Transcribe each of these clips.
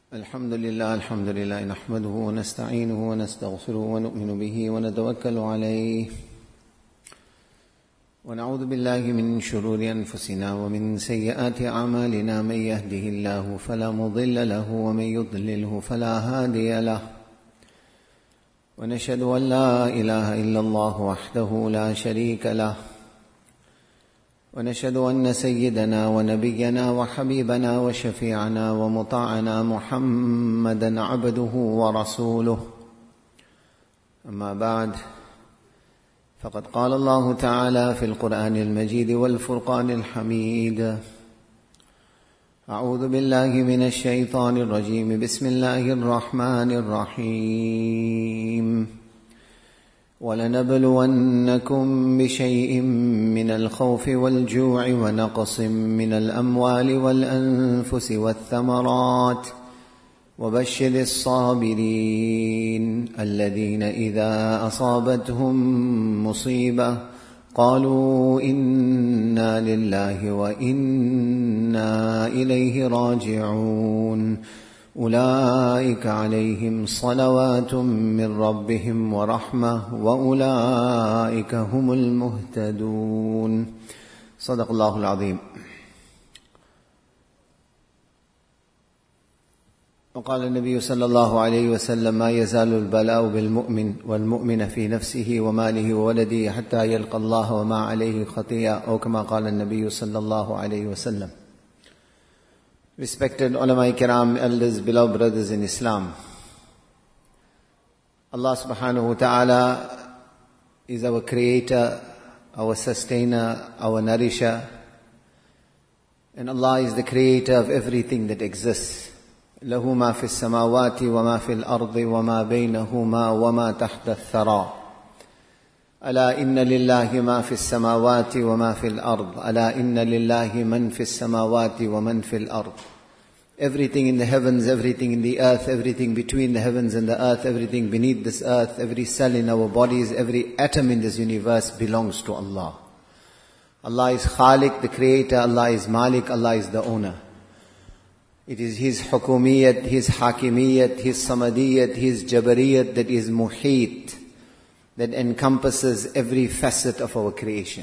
الحمد لله نحمده ونستعينه ونستغفره ونؤمن به ونتوكل عليه ونعوذ بالله من شرور أنفسنا ومن سيئات أعمالنا. من يهده الله فلا مضل له ومن يضلله فلا هادي له، ونشهد أن لا إله إلا الله وحده لا شريك له، ونشهد أن سيدنا ونبينا وحبيبنا وشفيعنا ومطاعنا محمدا عبده ورسوله. أما بعد، فقد قال الله تعالى في القرآن المجيد والفرقان الحميد: أعوذ بالله من الشيطان الرجيم. بسم الله الرحمن الرحيم. ولنبلونكم بشيء من الخوف والجوع ونقص من الأموال والأنفس والثمرات وبشر الصابرين الذين إذا أصابتهم مصيبة قالوا إنا لله وإنا إليه راجعون أولئك عليهم صلوات من ربهم ورحمة وأولئك هم المهتدون. صدق الله العظيم. وقال النبي صلى الله عليه وسلم: ما يزال البلاء بالمؤمن والمؤمن في نفسه وماله وولده حتى يلقى الله وما عليه خطيئة، أو كما قال النبي صلى الله عليه وسلم. Respected ulama kiram, elders, beloved brothers in Islam, Allah subhanahu wa ta'ala is our creator, our sustainer, our nourisher, and Allah is the creator of everything that exists. له ما في السماوات وما في الأرض وما بينهما وما تحت الثرى. ألا إن لله ما في السماوات وما في الأرض ألا إن لله من في السماوات ومن في الأرض. Everything in the heavens, everything in the earth, everything between the heavens and the earth, everything beneath this earth, every cell in our bodies, every atom in this universe belongs to Allah. Allah is Khaliq, the creator. Allah is Malik, Allah is the owner. It is His Hukumiyat, His Hakimiyat, His Samadiyat, His Jabariyat that is Muhit, that encompasses every facet of our creation.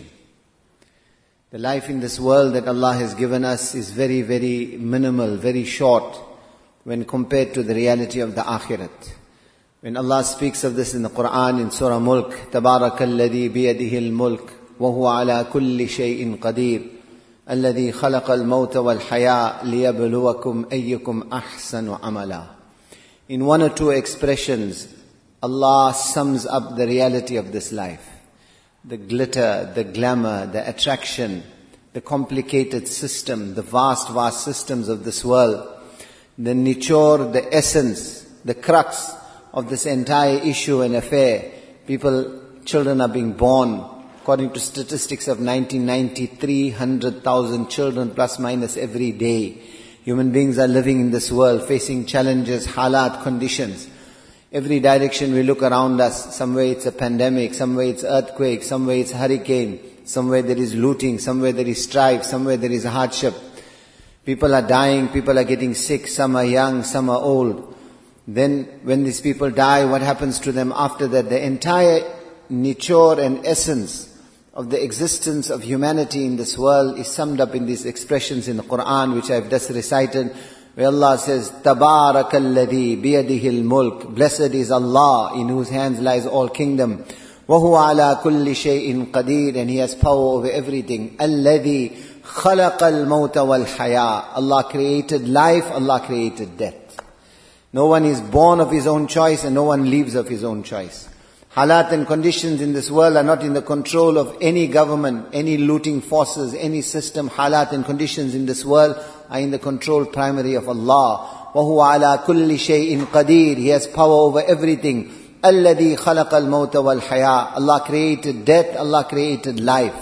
The life in this world that Allah has given us is very, very minimal, very short when compared to the reality of the Akhirat. When Allah speaks of this in the Quran in Surah Mulk, تَبَارَكَ الَّذِي بِيَدِهِ الْمُلْكِ وَهُوَ عَلَى كُلِّ شَيْءٍ قَدِيرٍ الَّذِي خَلَقَ الْمَوْتَ وَالْحَيَاةَ لِيَبْلُوَكُمْ أَيُّكُمْ أَحْسَنُ عَمَلًا. In one or two expressions, Allah sums up the reality of this life. The glitter, the glamour, the attraction, the complicated system, the vast, vast systems of this world, the nichor, the essence, the crux of this entire issue and affair. Children are being born. According to statistics of 1990, 300,000 children plus minus every day. Human beings are living in this world, facing challenges, halat, conditions. Every direction we look around us, somewhere it's a pandemic, somewhere it's earthquake, somewhere it's hurricane, somewhere there is looting, somewhere there is strife, somewhere there is hardship. People are dying, people are getting sick, some are young, some are old. Then when these people die, what happens to them after that? The entire nature and essence of the existence of humanity in this world is summed up in these expressions in the Quran, which I have just recited, where Allah says, تَبَارَكَ الَّذِي بِيَدِهِ الْمُلْكِ. Blessed is Allah, in whose hands lies all kingdom. وَهُوَ عَلَى كُلِّ شَيْءٍ قَدِيرٍ. And He has power over everything. الَّذِي خَلَقَ الْمَوْتَ وَالْحَيَاةَ. Allah created life, Allah created death. No one is born of his own choice and no one leaves of his own choice. Halat and conditions in this world are not in the control of any government, any looting forces, any system. Halat and conditions in this world are in the control primary of Allah. وَهُوَ عَلَى كُلِّ شَيْءٍ قَدِيرٍ. He has power over everything. الَّذِي خَلَقَ الْمَوْتَ وَالْحَيَاةَ. Allah created death, Allah created life.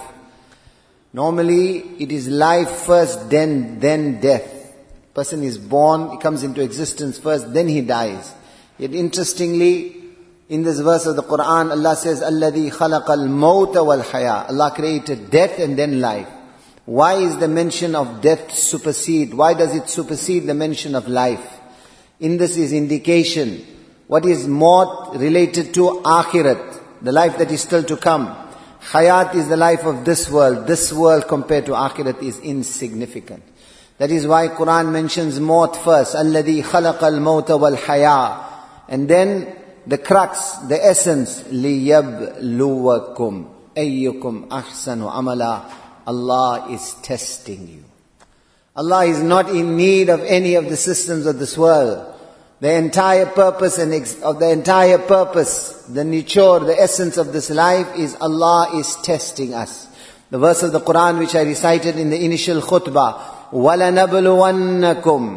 Normally, it is life first, then death. Person is born, he comes into existence first, then he dies. Yet interestingly, in this verse of the Quran, Allah says, الَّذِي خَلَقَ الْمَوْتَ وَالْحَيَاةَ. Allah created death and then life. Why is the mention of death supersede? Why does it supersede the mention of life? in this is indication. What is maut related to akhirat, the life that is still to come. Hayat is the life of this world. This world compared to akhirat is insignificant. That is why Quran mentions maut first. الَّذِي خَلَقَ الْمَوْتَ وَالْحَيَاةَ. And then the crux, the essence, لِيَبْلُوَكُمْ أَيُّكُمْ أَحْسَنُ عَمَلًا. Allah is testing you. Allah is not in need of any of the systems of this world. The entire purpose the nature, the essence of this life is Allah is testing us. The verse of the Quran which I recited in the initial khutbah, وَلَنَبْلُوَنَّكُمْ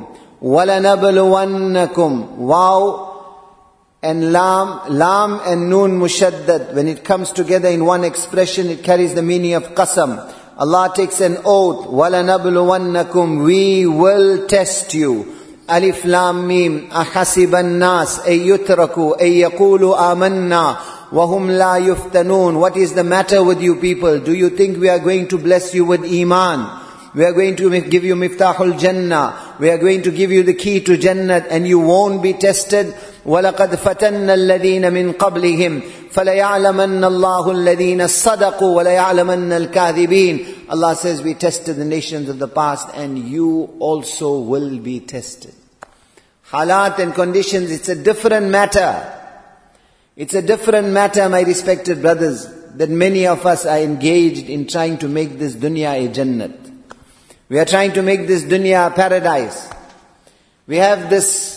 Wow and lam and noon mushaddad. When it comes together in one expression, it carries the meaning of qasam. Allah takes an oath, وَلَنَبْلُوَنَّكُمْ We will test you. Alif Lam Mim, ahasiban nas ay yutraku ay yaqulu amanna wa hum la yuftanun. What is the matter with you people? Do you think we are going to bless you with iman? We are going to give you miftahul jannah. We are going to give you the key to Jannat and you won't be tested. وَلَقَدْ فَتَنَّ الَّذِينَ مِنْ قَبْلِهِمْ فَلَيَعْلَمَنَّ اللَّهُ الَّذِينَ صَدَقُوا وَلَيَعْلَمَنَّ الْكَاذِبِينَ. Allah says we tested the nations of the past and you also will be tested. Halat and conditions, it's a different matter. It's a different matter, my respected brothers, that many of us are engaged in trying to make this dunya a Jannat. We are trying to make this dunya a paradise. We have this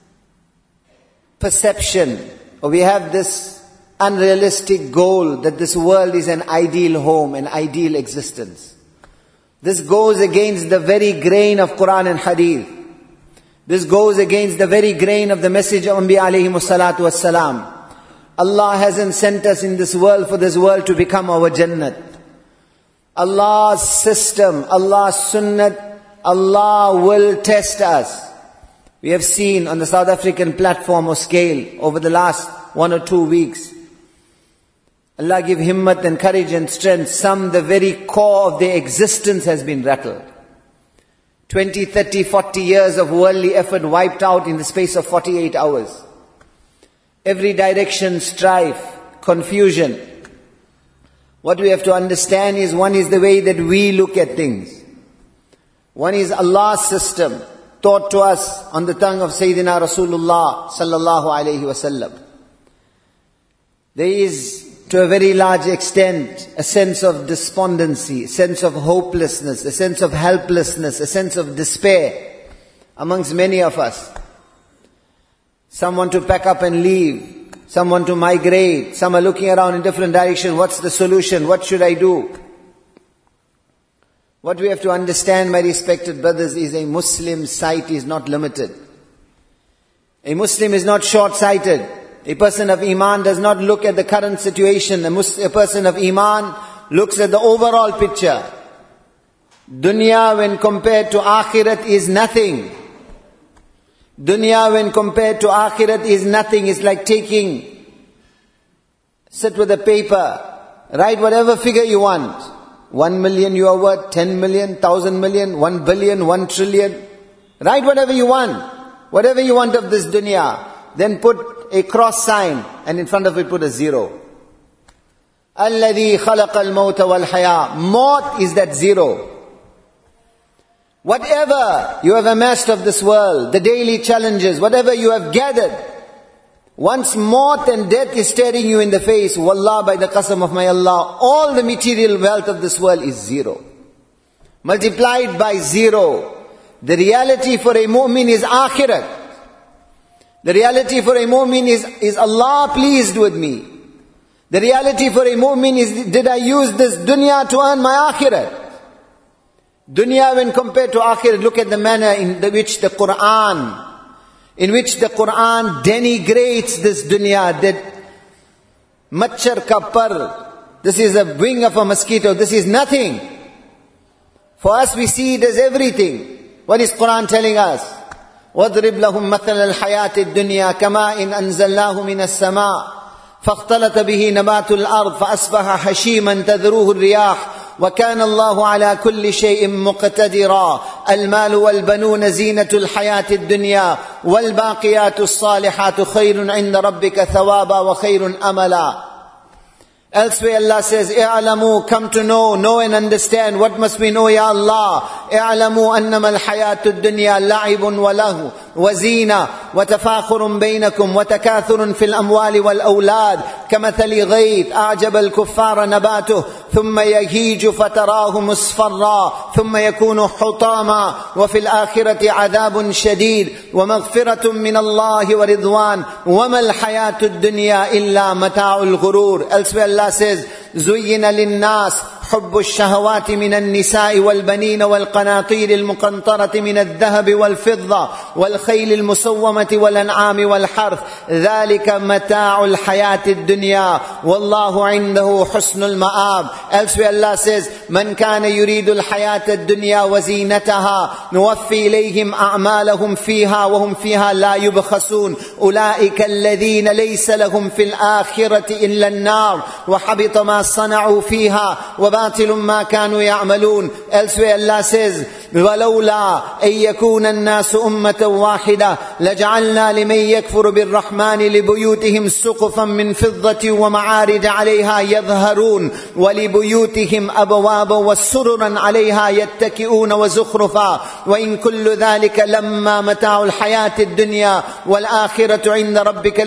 perception, or we have this unrealistic goal that this world is an ideal home, an ideal existence. This goes against the very grain of Quran and Hadith. This goes against the very grain of the message of Anbiya alayhimu salatu wassalam. Allah hasn't sent us in this world for this world to become our Jannat. Allah's system, Allah's sunnat, Allah will test us. We have seen on the South African platform or scale over the last 1 or 2 weeks. Allah give himmat and courage and strength. Some, the very core of their existence has been rattled. 20, 30, 40 years of worldly effort wiped out in the space of 48 hours. Every direction, strife, confusion. What we have to understand is, one is the way that we look at things. One is Allah's system, taught to us on the tongue of Sayyidina Rasulullah sallallahu alayhi wasallam. There is, to a very large extent, a sense of despondency, a sense of hopelessness, a sense of helplessness, a sense of despair amongst many of us. Some want to pack up and leave. Some want to migrate. Some are looking around in different directions. What's the solution? What should I do? What we have to understand, my respected brothers, is a Muslim's sight is not limited. A Muslim is not short-sighted. A person of Iman does not look at the current situation. A person of Iman looks at the overall picture. Dunya when compared to Akhirat is nothing. Dunya when compared to Akhirat is nothing. It's like sit with a paper, write whatever figure you want. 1 million you are worth, 10 million, 1,000 million, 1 billion, 1 trillion. Write whatever you want. Whatever you want of this dunya. Then put a cross sign and in front of it put a 0. الَّذِي خَلَقَ الْمَوْتَ وَالْحَيَاةَ. Maut is that 0. Whatever you have amassed of this world, the daily challenges, whatever you have gathered, once maut and death is staring you in the face, wallah, by the qasam of my Allah, all the material wealth of this world is 0. Multiplied by 0. The reality for a mu'min is akhirat. The reality for a mu'min is Allah pleased with me. The reality for a mu'min is, did I use this dunya to earn my akhirat? Dunya when compared to akhirat, look at the manner in which the Quran denigrates this dunya, that machar ka par, this is a wing of a mosquito, this is nothing. For us we see it as everything. What is Quran telling us? وَاضْرِبْ لَهُمْ مَثَلَ الْحَيَاةِ الدُّنْيَا كَمَاءٍ أَنزَلْنَاهُ مِنَ السَّمَاءِ فَاخْتَلَطَ بِهِ نَبَاتُ الْأَرْضِ فَأَصْبَحَ حَشِيمًا تَذْرُوهُ الرِّيَاحُ وَكَانَ اللَّهُ عَلَى كُلِّ شَيْءٍ مُقْتَدِرًا الْمَالُ وَالْبَنُونَ زِينَةُ الْحَيَاةِ الدُّنْيَا وَالْبَاقِيَاتُ الصَّالِحَاتُ خَيْرٌ عِنْدَ رَبِّكَ ثَوَابًا وَخَيْرٌ أَمَلًا. Elsewhere Allah says, اعلموا, come to know and understand. What must we know, Ya Allah? اعلموا أنما الحياة الدنيا لعب ولهو وزينة وتفاخر بينكم وتكاثر في الأموال والأولاد كمثل غيث أعجب الكفار نباته ثم يهيج فتراه مصفرا ثم يكون حطاما وفي الآخرة عذاب شديد ومغفرة من الله ورضوان وما الحياة الدنيا إلا متاع الغرور. Elsewhere Allah says, زين للناس حب الشهوات من النساء والبنين والقناطير المقنطرة من الذهب والفضة والخيل المسومة والأنعام والحرث ذلك متاع الحياة الدنيا والله عنده حسن المآب. Elsewhere Allah says, من كان يريد الحياة الدنيا وزينتها نوفي إليهم أعمالهم فيها وهم فيها لا يبخسون أولئك الذين ليس لهم في الآخرة إلا النار وحبط ما صنعوا فيها وباطل ما كانوا يعملون. Elsewhere Allah says, ولولا أن يكون الناس أمة واحدة لجعلنا لمن يكفر بالرحمن لبيوتهم سقفا من فضة ومعارج عليها يظهرون ولبيوتهم أبوابا وسررا عليها يتكئون وزخرفا وإن كل ذلك لما متاع الحياة الدنيا والآخرة عند ربك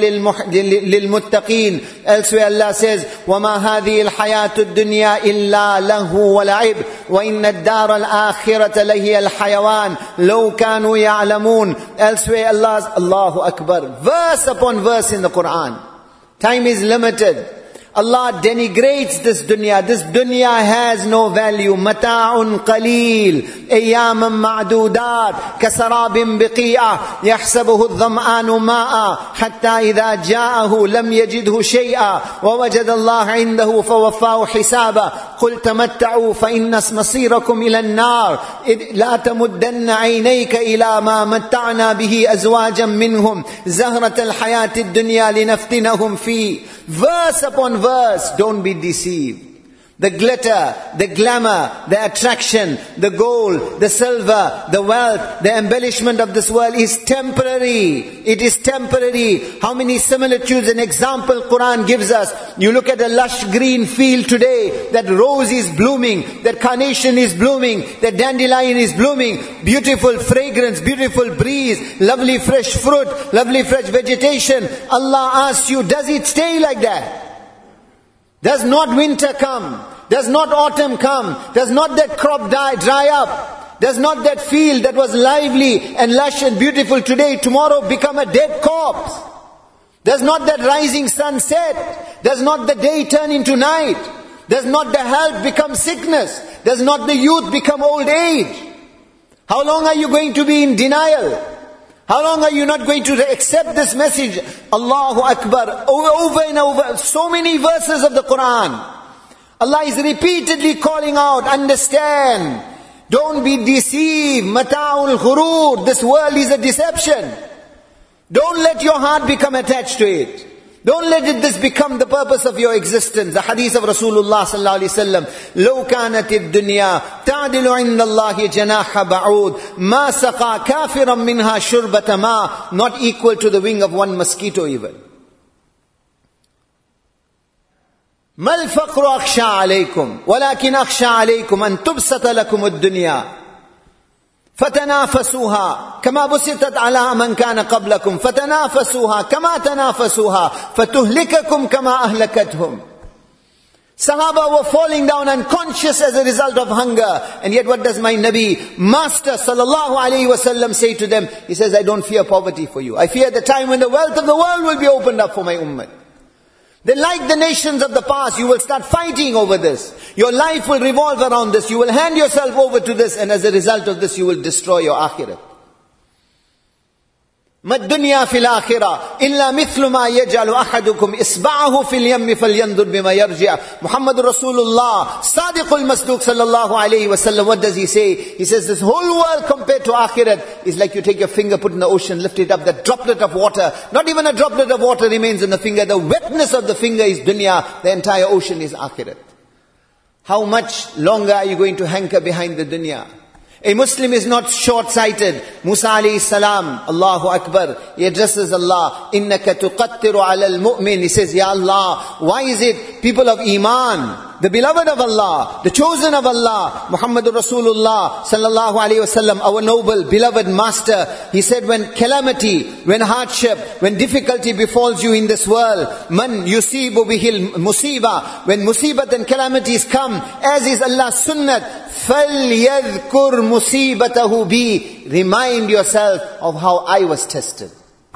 للمتقين. Elsewhere Allah says, وما هذه الحياة الدنيا إلا لهو ولعب وإن الدار الآخرة لهي الحيوان لو كانوا يعلمون. Elsewhere Allahu Akbar, verse upon verse in the Quran. Time is limited. Allah denigrates this dunya. This dunya has no value. متاع قليل أياما معدودات كسراب بقيعة يحسبه الظمآن ماء حتى إذا جاءه لم يجده شيئا ووجد الله عنده فوفاه حسابا قل تمتعوا فإن مصيركم إلى النار لا تمدن عينيك إلى ما متعنا به أزواجا منهم زهرة الحياة الدنيا لنفتنهم فيه. Verse upon verse, don't be deceived. The glitter, the glamour, the attraction, the gold, the silver, the wealth, the embellishment of this world is temporary. It is temporary. How many similitudes and example Quran gives us? You look at a lush green field today, that rose is blooming, that carnation is blooming, that dandelion is blooming, beautiful fragrance, beautiful breeze, lovely fresh fruit, lovely fresh vegetation. Allah asks you, does it stay like that? Does not winter come? Does not autumn come? Does not that crop dry up? Does not that field that was lively and lush and beautiful today, tomorrow become a dead corpse? Does not that rising sun set? Does not the day turn into night? Does not the health become sickness? Does not the youth become old age? How long are you going to be in denial? How long are you not going to accept this message? Allahu Akbar. Over and over. So many verses of the Quran. Allah is repeatedly calling out, understand. Don't be deceived. Mata'ul ghurur. This world is a deception. Don't let your heart become attached to it. Don't let this become the purpose of your existence. The hadith of Rasulullah sallallahu alaihi wasallam, لو كانت الدنيا تعدل عند الله جناح بعوض ما سقى كافرا منها شربة ماء, not equal to the wing of one mosquito even. ما الفقر أخشى عليكم ولكن أخشى عليكم أن تبسط لكم الدنيا فتنافسوها كما بسطت على من كان قبلكم فتنافسوها كما تنافسوها فتهلككم كما أهلكتهم. Sahaba were falling down unconscious as a result of hunger. And yet what does my Nabi, Master sallallahu alayhi wasallam say to them? He says, I don't fear poverty for you. I fear the time when the wealth of the world will be opened up for my ummah. Then like the nations of the past, you will start fighting over this. Your life will revolve around this. You will hand yourself over to this, and as a result of this, you will destroy your akhirat. ما الدنيا في الآخرة إلا مثل ما يجعل أحدكم إصبعه في اليم فلينظر بما يرجع. Muhammad Rasulullah, Sadiq al-Masduq sallallahu alayhi wa sallam, what does he say? He says this whole world compared to akhirat is like you take your finger, put in the ocean, lift it up, that droplet of water, not even a droplet of water remains in the finger. The wetness of the finger is dunya, the entire ocean is akhirat. How much longer are you going to hanker behind the dunya? A Muslim is not short-sighted. Musa alayhi salam, Allahu Akbar, he addresses Allah, إِنَّكَ تُقَتِّرُ عَلَى الْمُؤْمِنِ. He says, Ya Allah, why is it people of Iman, the beloved of Allah, the chosen of Allah, Muhammadur Rasulullah sallallahu alayhi wasallam, our noble, beloved master, he said, when calamity, when hardship, when difficulty befalls you in this world, man yusibu bihil musiba, when musibat and calamities come, as is Allah's sunnat, فَلْيَذْكُرْ مُصِيبَتَهُ بِي. Remind yourself of how I was tested.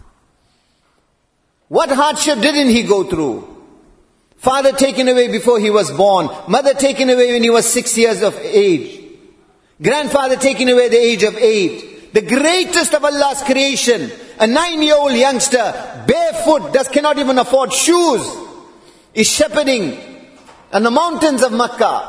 What hardship didn't he go through? Father taken away before he was born. Mother taken away when he was 6 years of age. Grandfather taken away at the age of 8. The greatest of Allah's creation, a 9-year-old youngster, barefoot, cannot even afford shoes, is shepherding on the mountains of Makkah.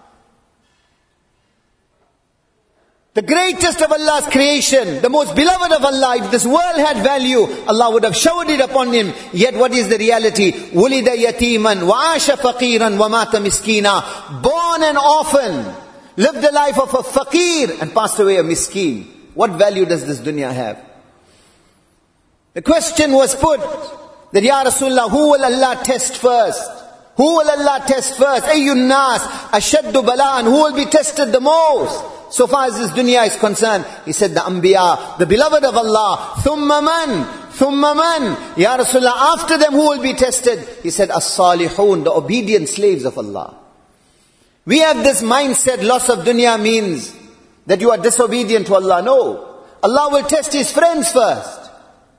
The greatest of Allah's creation, the most beloved of Allah. If this world had value, Allah would have showered it upon him. Yet what is the reality? وُلِدَ يَتِيمًا وَعَاشَ فَقِيرًا وَمَاتَ مِسْكِينًا. Born an orphan, lived the life of a faqir and passed away a miskin. What value does this dunya have? The question was put that, Ya Rasulullah, who will Allah test first? Who will Allah test first? Ayyun nas ashaddu bala'an. Who will be tested the most? So far as this dunya is concerned, he said the Anbiya, the beloved of Allah. Thumma man? Thumma man? Ya Rasulullah, after them who will be tested? He said as-salihun, the obedient slaves of Allah. We have this mindset, loss of dunya means that you are disobedient to Allah. No. Allah will test His friends first.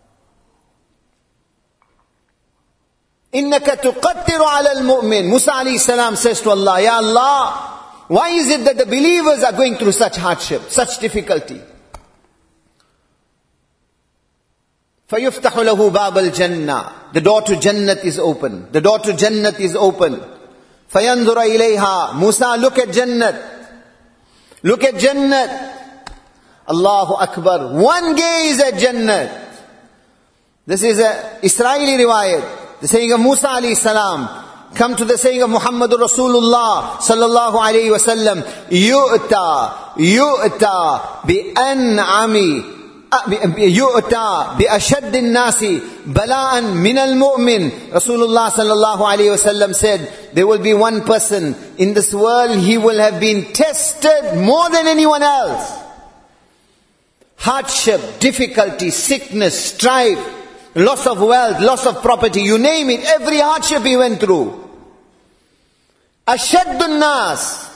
إِنَّكَ تُقَتِّرُ عَلَى الْمُؤْمِنِ. Musa alayhi salam says to Allah, Ya Allah, why is it that the believers are going through such hardship, such difficulty? فَيُفْتَحُ لَهُ بَابَ الْجَنَّةِ. The door to Jannat is open. The door to Jannat is open. فَيَنْظُرَ إِلَيْهَا. Musa, look at Jannat. Look at Jannat. Allahu Akbar. One gaze at Jannat. This is a Israeli riwayat. The saying of Musa alayhi salam. Come to the saying of Muhammadur Rasulullah sallallahu alayhi wasallam. Yu'ta bi'an'ami. يؤتى بأشد الناس بلاء من المؤمن. Rasulullah sallallahu alayhi wasallam said, there will be one person in this world, he will have been tested more than anyone else. Hardship, difficulty, sickness, strife, loss of wealth, loss of property, you name it, every hardship he went through. Ashaddun nas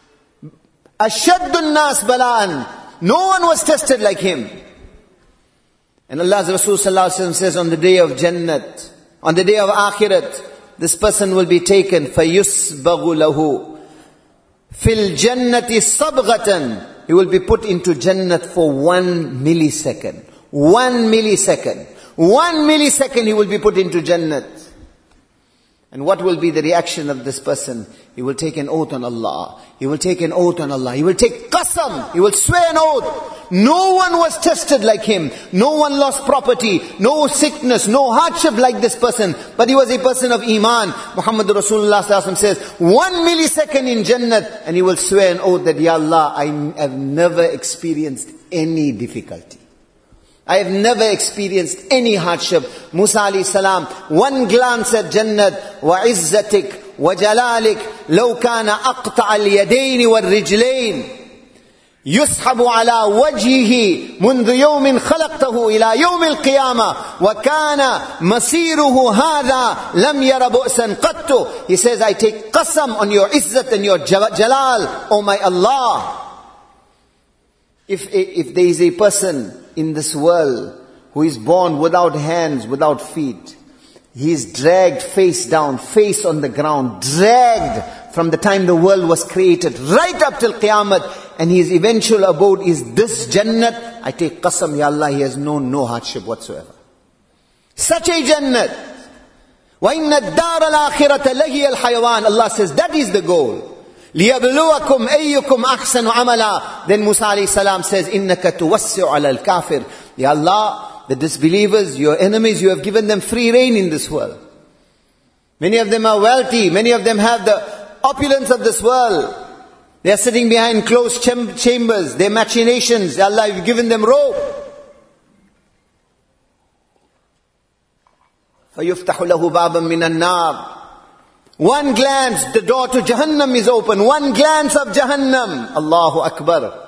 bala'an. No one was tested like him. And Allah's Rasul sallallahu alaihi wasallam says, on the day of Jannat, on the day of Akhirat, this person will be taken, فَيُسْبَغُ لَهُ فِي الْجَنَّةِ صَبْغَةً. He will be put into Jannat for 1 millisecond. 1 millisecond. 1 millisecond he will be put into Jannat. And what will be the reaction of this person? He will take an oath on Allah. He will take an oath on Allah. He will take qasam. He will swear an oath. No one was tested like him. No one lost property. No sickness. No hardship like this person. But he was a person of Iman. Muhammadur Rasulullah sallallahu alaihi wasallam says, 1 millisecond in Jannat. And he will swear an oath that, Ya Allah, I have never experienced any difficulty. I have never experienced any hardship. Musa alayhi salam, one glance at Jannat, wa izzatik, wa jalalik, law kana aqta' al-yadayn wal-rijlayn, yushabu ala wajhihi mundhu yawmin khalaqtahu ila yawm al-qiyamah, wa kana masiruhu hadha lam yara bu'san qattu. He says, I take qasam on your izzat and your jalal, O my Allah. If there is a person in this world who is born without hands, without feet, he is dragged face down, face on the ground, dragged from the time the world was created right up till Qiyamah, and his eventual abode is this Jannat. I take qasam, Ya Allah, he has known no hardship whatsoever. Such a Jannat. وَإِنَّ الدَّارَ الْآخِرَةَ لَهِيَ الْحَيَوَانِ. Allah says that is the goal. لِيَبْلُوَكُمْ أَيُّكُمْ أَحْسَنُ عَمَلًا. Then Musa alayhi salam says, إِنَّكَ تُوَسِّعُ عَلَى الْكَافِرِ. Ya Allah, the disbelievers, your enemies, you have given them free reign in this world. Many of them are wealthy. Many of them have the opulence of this world. They are sitting behind closed chambers. Their machinations, Allah, you've given them rope. فَيُفْتَحُ لَهُ بَابًا مِّنَ النَّارِ. One glance, the door to Jahannam is open. One glance of Jahannam. Allahu Akbar.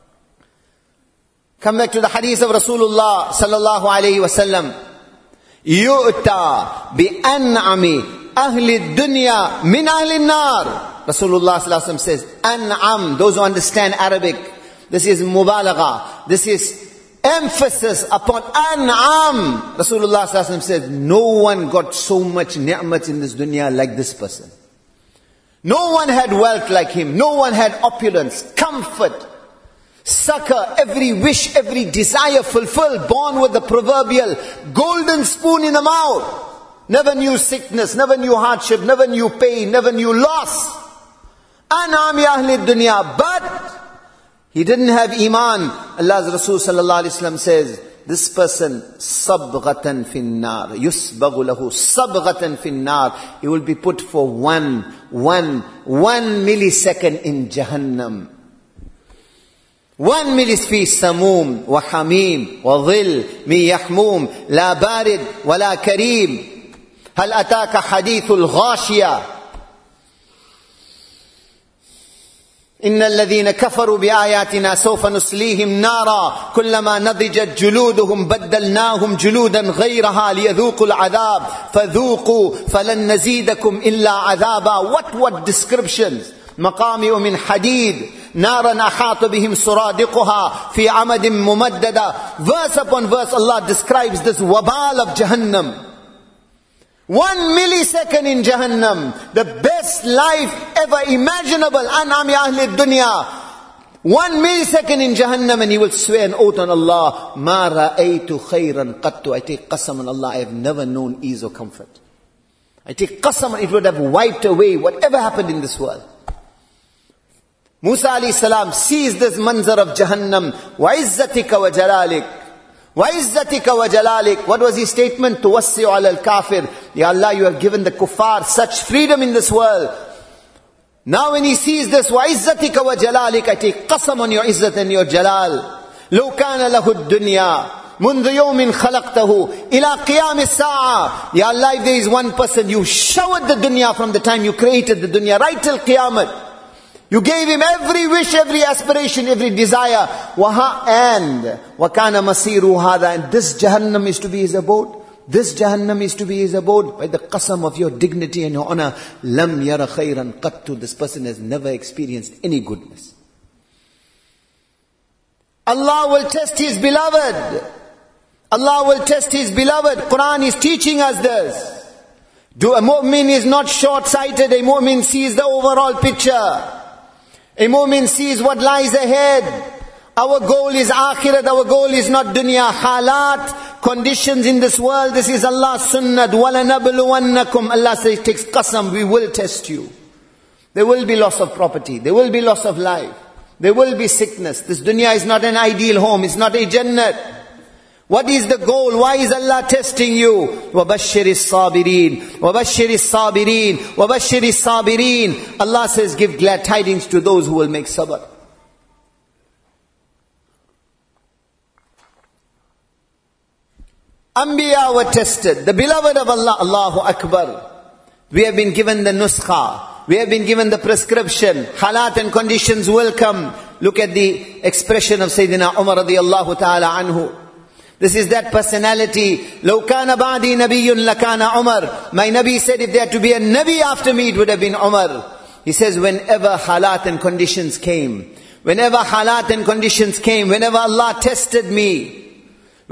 Come back to the hadith of Rasulullah sallallahu alayhi wa sallam. يُؤْتَى بِأَنْعَمِ أَهْلِ الدُّنْيَا مِنْ أَهْلِ النَّارِ. Rasulullah sallallahu alayhi wa sallam says, An'am, those who understand Arabic, this is mubalagha, this is emphasis upon An'am. Rasulullah sallallahu alayhi wa sallam says, no one got so much ni'mat in this dunya like this person. No one had wealth like him. No one had opulence, comfort, succor, every wish, every desire fulfilled, born with the proverbial golden spoon in the mouth. Never knew sickness, never knew hardship, never knew pain, never knew loss. An'am ya ahli dunya. But he didn't have iman. Allah's Rasul sallallahu alaihi wasallam says, this person, sabghatan finnar, yusbaghu lahu sabghatan finnar. He will be put for one millisecond in Jahannam. 1 millisfi samum wa hamim wa dhil min yahmum la barid wa la kareem. هل أتاك حديث الغاشية إن الذين كفروا بآياتنا سوف نصليهم نارا كلما نضجت جلودهم بدلناهم جلودا غيرها ليذوقوا العذاب فذوقوا فلن نزيدكم إلا عذابا. What descriptions! مقامع من حديد نارا أحاط بهم سرادقها في عمد ممددة. Verse upon verse Allah describes this wabal of Jahannam. 1 millisecond in Jahannam, the best life ever imaginable. An'am ya ahli dunya. 1 millisecond in Jahannam, and he will swear an oath on Allah. Ma ra'aytu khayran qattu. I take qasam on Allah, I have never known ease or comfort. I take qasam, it would have wiped away whatever happened in this world. Musa alayhi salam sees this manzar of Jahannam. Wa izzatika wa jalalik. وَعِزَّتِكَ وَجَلَالِكَ. What was his statement? تُوَسِّعُ عَلَى الْكَافِرِ. Ya Allah, you have given the kuffar such freedom in this world. Now when he sees this, وَعِزَّتِكَ وَجَلَالِكَ, I take qasam on your izzat and your jalal. لَوْ كَانَ لَهُ الدُّنْيَا مُنْذُ يَوْمٍ خَلَقْتَهُ إِلَىٰ قِيَامِ السَّاعَةِ. Ya Allah, if there is one person, you showered the dunya from the time you created the dunya, right till Qiyamah. You gave him every wish, every aspiration, every desire. And وَكَانَ مَصِيرُ هَذَا. And this Jahannam is to be his abode. This Jahannam is to be his abode. By the qasam of your dignity and your honor. لَمْ يَرَ خَيْرًا قَتُّ. This person has never experienced any goodness. Allah will test his beloved. Allah will test his beloved. Quran is teaching us this. A mu'min is not short-sighted. A mu'min sees the overall picture. A mu'min sees what lies ahead. Our goal is akhirat, our goal is not dunya. Halat, conditions in this world, this is Allah's sunnat. وَلَنَبْلُوَنَّكُمْ. Allah says, takes qasam, we will test you. There will be loss of property, there will be loss of life, there will be sickness. This dunya is not an ideal home, it's not a jannat. What is the goal? Why is Allah testing you? وَبَشِّرِ الصَّابِرِينَ وَبَشِّرِ الصَّابِرِينَ وَبَشِّرِ الصَّابِرِينَ. Allah says, give glad tidings to those who will make sabr. Anbiya were tested. The beloved of Allah, Allahu Akbar. We have been given the nuskha. We have been given the prescription. Halat and conditions will come. Look at the expression of Sayyidina Umar radiyallahu ta'ala anhu. This is that personality. لَوْ كَانَ بَعْدِي نَبِيٌّ لَكَانَ Umar. My Nabi said, if there had to be a Nabi after me, it would have been Umar. He says, whenever halat and conditions came, whenever halat and conditions came, whenever Allah tested me,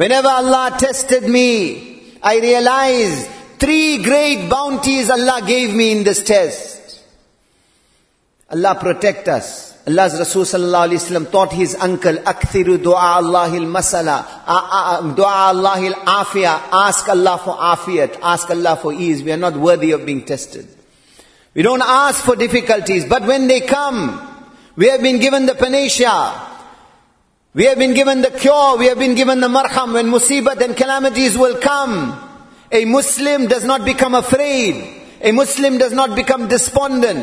I realized 3 great bounties Allah gave me in this test. Allah protect us. Allah's Rasul sallallahu alaihi wasallam taught his uncle, "Akthiru du'a Allahil masala, du'a Allahil afiyah." Ask Allah for afiyat, ask Allah for ease. We are not worthy of being tested. We don't ask for difficulties, but when they come, we have been given the panacea. We have been given the cure. We have been given the marham. When musibat and calamities will come, a Muslim does not become afraid. A Muslim does not become despondent.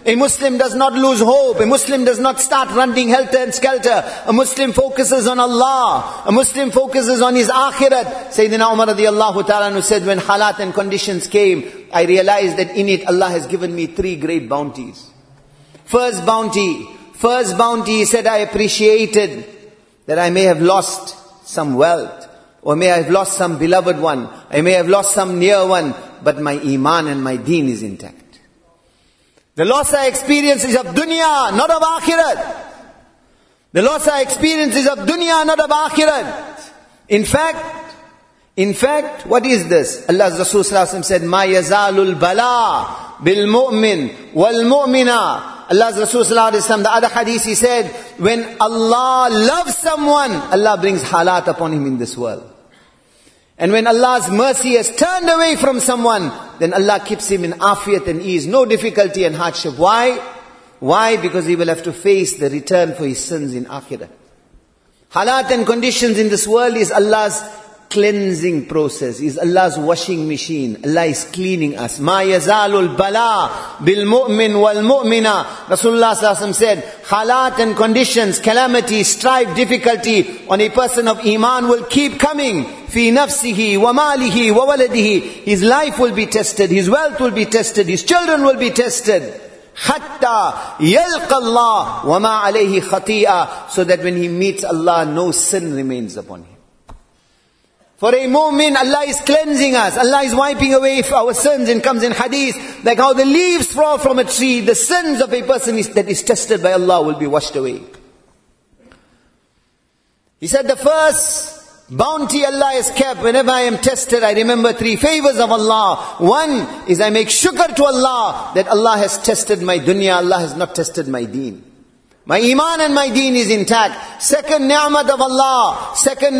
A Muslim does not lose hope. A Muslim does not start running helter and skelter. A Muslim focuses on Allah. A Muslim focuses on his akhirat. Sayyidina Umar radiallahu ta'ala anhu said, when halat and conditions came, I realized that in it Allah has given me 3 great bounties. First bounty, he said, I appreciated that I may have lost some wealth, or may I have lost some beloved one, I may have lost some near one, but my iman and my deen is intact. The loss I experience is of dunya, not of akhirat. The loss I experience is of dunya, not of akhirat. In fact, what is this? Allah's Rasul sallallahu alaihi wasallam said, "Ma yazalul bala bil mu'min wal mu'mina." Allah's Rasul sallallahu alaihi wasallam, the other hadith, he said, when Allah loves someone, Allah brings halat upon him in this world. And when Allah's mercy has turned away from someone, then Allah keeps him in afiyat and ease, no difficulty and hardship. Why? Why? Because he will have to face the return for his sins in akhirah. Halat and conditions in this world is Allah's cleansing process, is Allah's washing machine. Allah is cleaning us. Ma yazalul bala bil mu'min wal mu'mina. Rasulullah sallallahu alaihi wasallam said, halat and conditions, calamity, strife, difficulty on a person of iman will keep coming. Fi nafsihi wa malihi wa waladihi. His life will be tested, his wealth will be tested, his children will be tested. Hatta yalqa Allah wa ma alayhi khati'a. So that when he meets Allah, no sin remains upon him. For a mu'min, Allah is cleansing us. Allah is wiping away our sins. And comes in hadith, like how the leaves fall from a tree, the sins of a person that is tested by Allah will be washed away. He said the first bounty Allah has kept, whenever I am tested, I remember 3 favors of Allah. One is I make shukr to Allah that Allah has tested my dunya, Allah has not tested my deen. My iman and my deen is intact. Second ni'mat of Allah,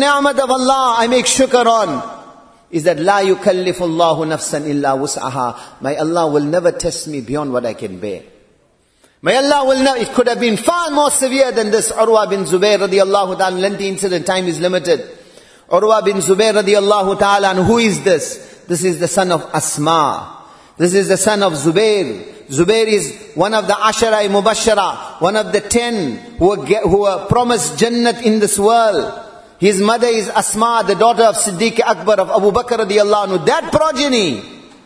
I make shukr on, is that la yukallifu Allahu nafsan illa wus'aha. My Allah will never test me beyond what I can bear. My Allah will never, it could have been far more severe than this. Urwa bin Zubair radiallahu ta'ala, lengthy incident, time is limited. Urwa bin Zubair radiallahu ta'ala, and who is this? This is the son of Asma. This is the son of Zubair. Zubair is one of the Ashara Mubashara, one of the 10 who were promised Jannat in this world. His mother is Asma, the daughter of Siddiq Akbar, of Abu Bakr radiallahu anhu. That progeny.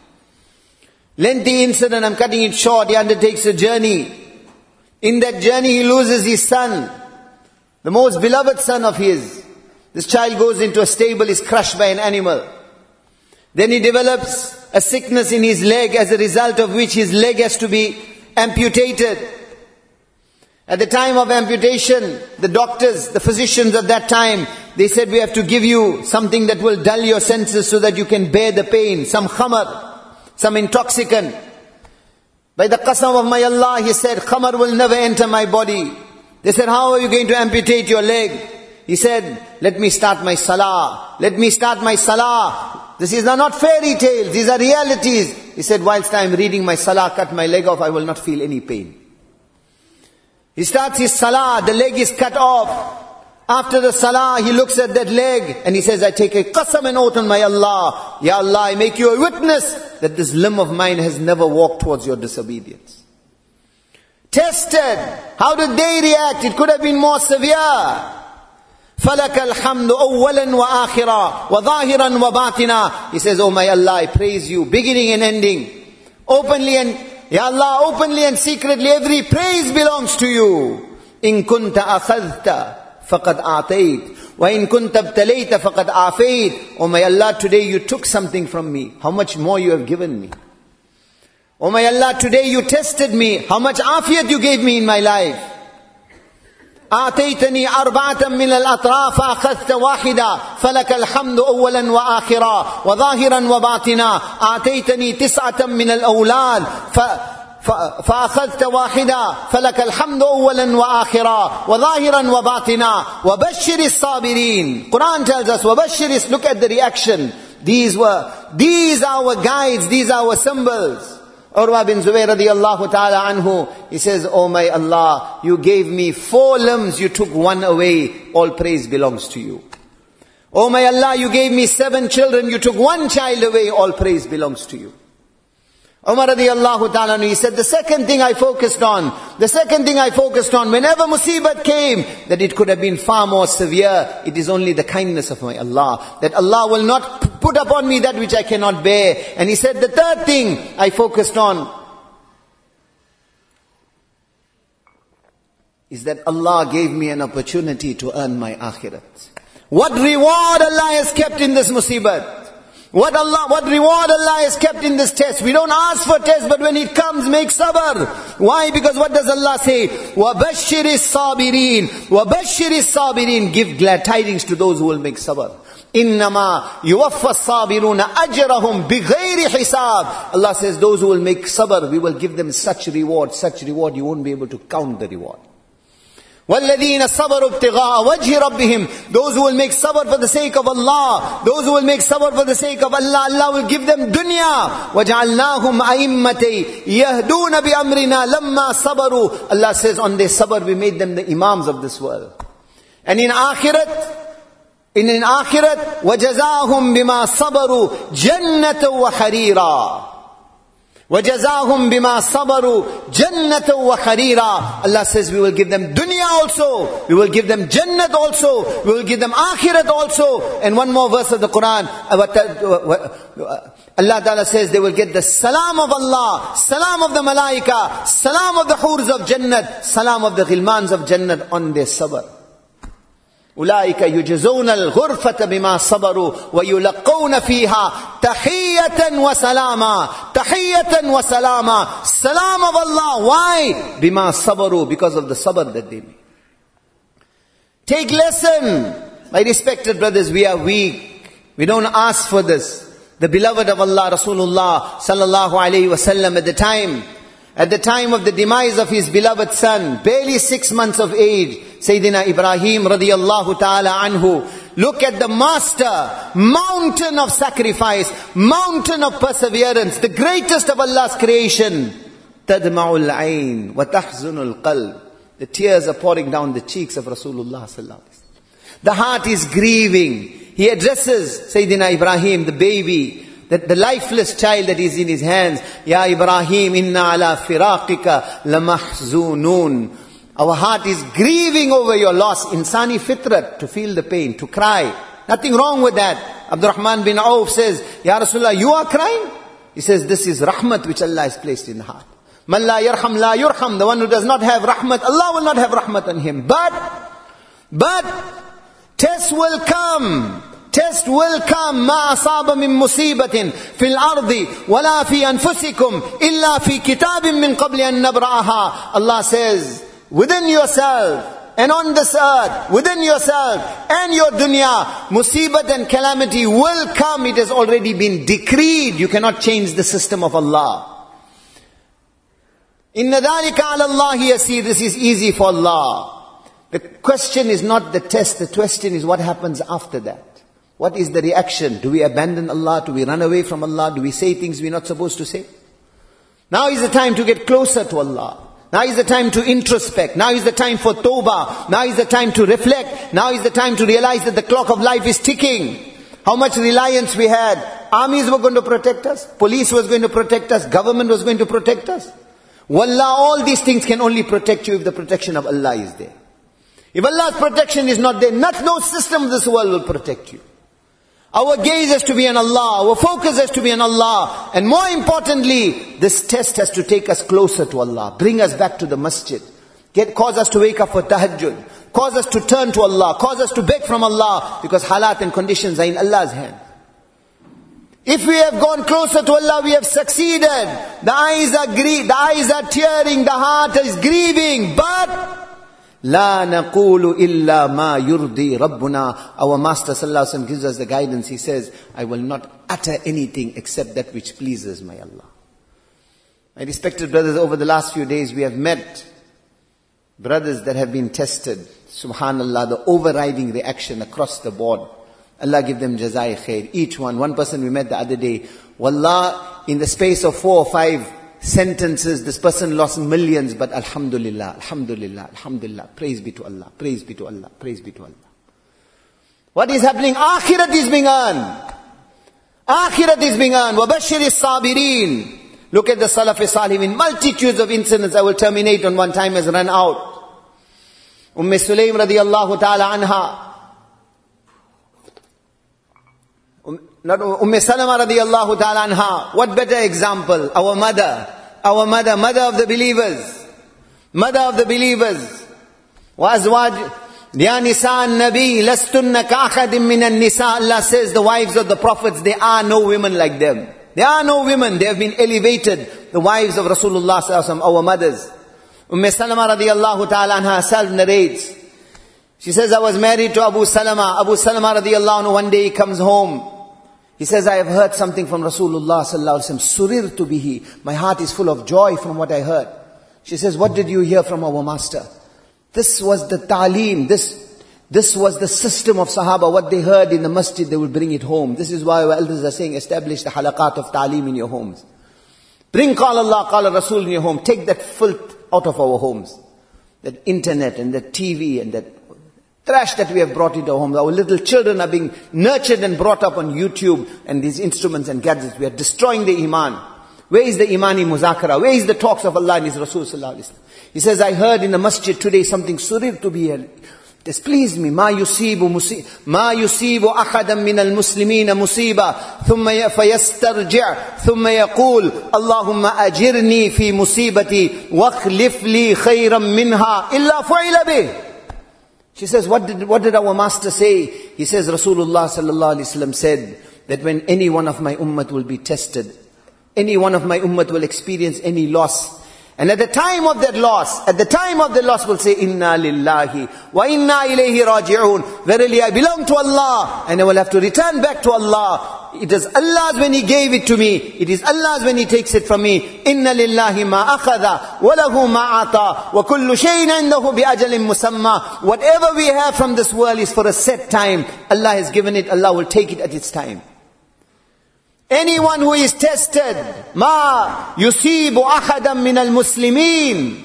Lengthy incident, I'm cutting it short. He undertakes a journey. In that journey he loses his son, the most beloved son of his. This child goes into a stable, is crushed by an animal. Then he develops a sickness in his leg, as a result of which his leg has to be amputated. At the time of amputation, the doctors, the physicians at that time, they said, we have to give you something that will dull your senses so that you can bear the pain. Some khamar, some intoxicant. By the qasam of my Allah, he said, khamar will never enter my body. They said, how are you going to amputate your leg? He said, let me start my salah. Let me start my salah. These are not fairy tales, these are realities. He said, whilst I am reading my salah, cut my leg off, I will not feel any pain. He starts his salah, the leg is cut off. After the salah, he looks at that leg and he says, I take a qasam and oath on my Allah. Ya Allah, I make you a witness that this limb of mine has never walked towards your disobedience. Tested. How did they react? It could have been more severe. فَلَكَ الْحَمْدُ أَوَّلًا وَآخِرًا وَظَاهِرًا وَبَاطِنًا. He says, oh my Allah, I praise you, beginning and ending. Openly and, Ya Allah, openly and secretly, every praise belongs to you. إِن كُنْتَ أَخَذْتَ فَقَدْ أَعْطَيْتَ وَإِن كُنْتَ ابْتَلَيْتَ فَقَدْ عَافَيْتَ. Oh my Allah, today you took something from me. How much more you have given me. Oh my Allah, today you tested me. How much afiyat you gave me in my life. آتيتني 4 من الأطراف فأخذت واحدة فلك الحمد أولا وآخرا وظاهرا وباطنا. آتيتني 9 من الأولاد فأخذت واحدة فلك الحمد أولا وآخرا وظاهرا وباطنا. وبشر الصابرين. Quran tells us, وبشر. Look at the reaction. These are our guides, these are our symbols. Urwa bin Zubair radiallahu ta'ala anhu, he says, oh my Allah, you gave me 4 limbs, you took 1 away, all praise belongs to you. Oh my Allah, you gave me 7 children, you took 1 child away, all praise belongs to you. Umar radiallahu ta'ala, he said, the second thing I focused on, whenever musibat came, that it could have been far more severe. It is only the kindness of my Allah, that Allah will not put upon me that which I cannot bear. And he said, the third thing I focused on is that Allah gave me an opportunity to earn my akhirat. What reward Allah has kept in this musibat. What reward Allah has kept in this test. We don't ask for test, but when it comes, make sabr. Why? Because what does Allah say? وَبَشِّرِ الصَّابِرِينَ وَبَشِّرِ الصَّابِرِينَ. Give glad tidings to those who will make sabr. إِنَّمَا يُوَفَّى الصَّابِرُونَ أَجْرَهُمْ بِغَيْرِ حِسَابٍ. Allah says, those who will make sabr, we will give them such reward you won't be able to count the reward. وَالَّذِينَ صَبَرُوا ابْتِغَاءَ وَجْهِ رَبِّهِمْ. Those who will make sabr for the sake of Allah, those who will make sabr for the sake of Allah, Allah will give them dunya. وَجَعَلْنَاهُمْ أَئِمَّةً يَهْدُونَ بِأَمْرِنَا لَمَّا صَبَرُوا. Allah says, on their sabr we made them the imams of this world. And in akhirat, وَجَزَاهُمْ بِمَا صَبَرُوا جَنَّةً وَحَرِيرًا. وَجَزَاهُمْ بِمَا صَبَرُوا جَنَّةً وَحَرِيرًا. Allah says, we will give them dunya also, we will give them jannat also, we will give them akhirat also. And one more verse of the Quran, Allah Ta'ala says, they will get the salam of Allah, salam of the malaika, salam of the hurs of jannat, salam of the ghilmans of jannat on their sabr. أولئك يجزون الغرفة بما صبروا ويلقون فيها تحية وسلاما. تحية وسلاما. Salam of Allah. Why? بما صبروا. Because of the sabr that they made. Take lesson. My respected brothers, we are weak. We don't ask for this. The beloved of Allah, Rasulullah sallallahu alayhi wasallam, at the time of the demise of his beloved son, barely 6 months of age, Sayyidina Ibrahim radiyallahu ta'ala anhu, look at the master, mountain of sacrifice, mountain of perseverance, the greatest of Allah's creation. تَدْمَعُ الْعَيْنِ وَتَحْزُنُ الْقَلْبِ. The tears are pouring down the cheeks of Rasulullah sallallahu alaihi wasallam. The heart is grieving. He addresses Sayyidina Ibrahim, the baby, the lifeless child that is in his hands. Ya Ibrahim, inna ala firaqika lamahzunun. Our heart is grieving over your loss. Insani fitrat, to feel the pain, to cry. Nothing wrong with that. Abdurrahman bin Auf says, Ya Rasulullah, you are crying? He says, this is rahmat which Allah has placed in the heart. Man la yarham la yurham. The one who does not have rahmat, Allah will not have rahmat on him. But test will come. Test will come. ما أصاب من مصيبة في الأرض ولا في أنفسكم إلا في كتاب من قبل أن نبرأها. Allah says, within yourself and on this earth, within yourself and your dunya, musibat and calamity will come. It has already been decreed. You cannot change the system of Allah. Inna dhalika ala Allahi yasir. This is easy for Allah. The question is not the test. The question is what happens after that. What is the reaction? Do we abandon Allah? Do we run away from Allah? Do we say things we're not supposed to say? Now is the time to get closer to Allah. Now is the time to introspect. Now is the time for tawbah. Now is the time to reflect. Now is the time to realize that the clock of life is ticking. How much reliance we had. Armies were going to protect us. Police was going to protect us. Government was going to protect us. Wallah, all these things can only protect you if the protection of Allah is there. If Allah's protection is not there, no system of this world will protect you. Our gaze has to be on Allah. Our focus has to be on Allah. And more importantly, this test has to take us closer to Allah. Bring us back to the masjid. Cause us to wake up for tahajjud. Cause us to turn to Allah. Cause us to beg from Allah. Because halat and conditions are in Allah's hand. If we have gone closer to Allah, we have succeeded. The eyes are tearing. The heart is grieving. But La naqulu illa ma yurdi Rabbuna. Our Master Sallallahu Alaihi Wasallam gives us the guidance. He says, I will not utter anything except that which pleases my Allah. My respected brothers, over the last few days we have met brothers that have been tested. Subhanallah, the overriding reaction across the board. Allah give them jazai khair. Each one person we met the other day, wallah, in the space of 4 or 5 sentences, this person lost millions, but alhamdulillah, alhamdulillah, alhamdulillah, praise be to Allah, praise be to Allah, praise be to Allah. What is happening? Akhirat is being earned. Akhirat is being earned. وَبَشِّرِ الصَّابِرِينَ. Look at the Salaf-e-Salih in multitudes of incidents. I will terminate on one, time has run out. Sulaym radiyallahu ta'ala anha. Salama radiyallahu ta'ala anha. What better example? Our mother, mother of the believers. Mother of the believers. وَأَزْوَاجِ Ya nisa an-nabi lastunna ka'ahadim min an-nisa. Allah says the wives of the prophets, there are no women like them. There are no women. They have been elevated. The wives of Rasulullah sallallahu alaihi wasallam, our mothers. Salama radiyallahu ta'ala anha herself narrates. She says, I was married to Abu Salama. Abu Salama radiyallahu anhu, one day he comes home. He says, I have heard something from Rasulullah sallallahu alaihi wasallam. Surirtu bihi. My heart is full of joy from what I heard. She says, what did you hear from our master? This was the ta'aleem. This was the system of Sahaba. What they heard in the masjid, they would bring it home. This is why our elders are saying, establish the halaqat of ta'aleem in your homes. Bring Qala Allah, Qala Rasul in your home. Take that filth out of our homes. That internet and that TV and that trash that we have brought into our homes. Our little children are being nurtured and brought up on YouTube and these instruments and gadgets. We are destroying the iman. Where is the imani muzakara? Where is the talks of Allah and His Rasul sallallahu alaihi wasallam? He says, I heard in the masjid today something surir to be here. Displeased me. ما يصيب أحدا من المسلمين مصيبة ثم فيسترجع ثم يقول اللهم أجرني في مصيبتي واخلف لي خيرا منها إلا فعل به. She says, what did our master say? He says, Rasulullah sallallahu alaihi wasallam said that when any one of my ummah will be tested, any one of my ummah will experience any loss, and at the time of that loss will say, Inna lillahi wa inna ilayhi raji'un. Verily I belong to Allah and I will have to return back to Allah. It is Allah's when He gave it to me. It is Allah's when He takes it from me. Inna lillahi ma akhadha wa lahu ma ata wa kullu shay'in indahu bi ajalin musamma. Whatever we have from this world is for a set time. Allah has given it. Allah will take it at its time. Anyone who is tested, ma yusibu ahadan min al-muslimin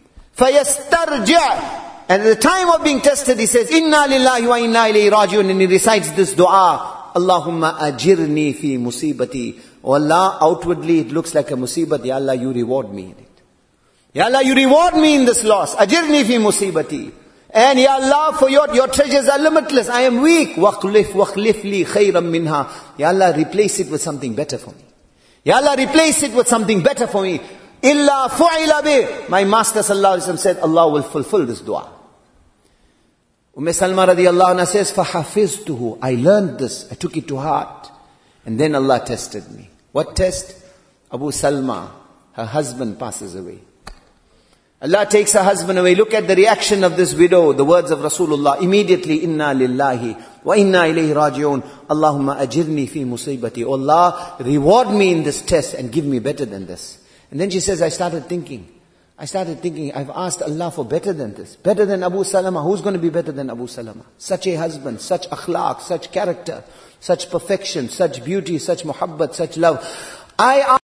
fayastarji'. And at the time of being tested, he says, Inna lillahi wa inna ilayhi raji'un. And he recites this dua, Allahumma ajirni fi musibati. Oh Allah, outwardly it looks like a musibat. Ya Allah, you reward me in it. Ya Allah, you reward me in this loss. Ajirni fi musibati. And Ya Allah, for your treasures are limitless. I am weak. Wakhlif li khayran minha. Ya Allah, replace it with something better for me. Ya Allah, replace it with something better for me. Illa fu'ila bi. My Master sallallahu alaihi wasallam said, Allah will fulfill this dua. Salma radiyallahu anha says, فَحَفِظْتُهُ. I learned this. I took it to heart. And then Allah tested me. What test? Abu Salma, her husband passes away. Allah takes her husband away. Look at the reaction of this widow. The words of Rasulullah. Immediately, Inna lillahi wa inna ilayhi raji'un. Allahumma ajirni fi musibati. Oh Allah, reward me in this test and give me better than this. And then she says, I started thinking, I've asked Allah for better than this. Better than Abu Salama. Who's going to be better than Abu Salama? Such a husband, such akhlaq, such character, such perfection, such beauty, such muhabbat, such love.